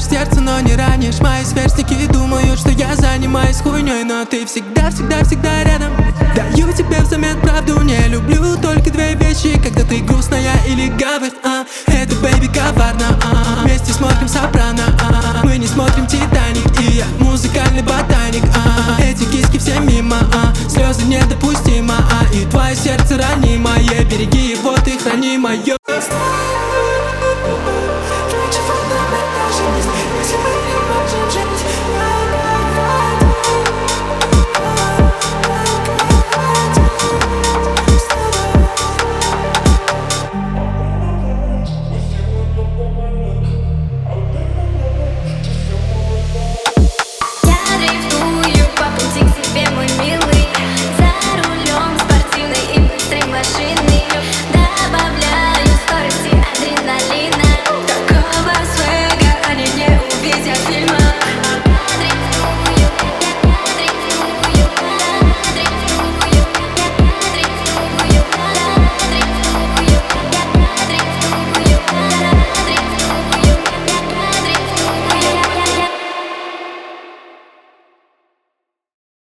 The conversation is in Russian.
разбиваешь сердце, но не ранишь. Мои сверстники думают, что я занимаюсь хуйней, но ты всегда рядом. Даю тебе взамен правду, не люблю только две вещи: когда ты грустная или гавр. Это, бэйби, коварно. Вместе смотрим Сопрано. Мы не смотрим Титаник, и я музыкальный ботаник. Эти киски все мимо, слезы не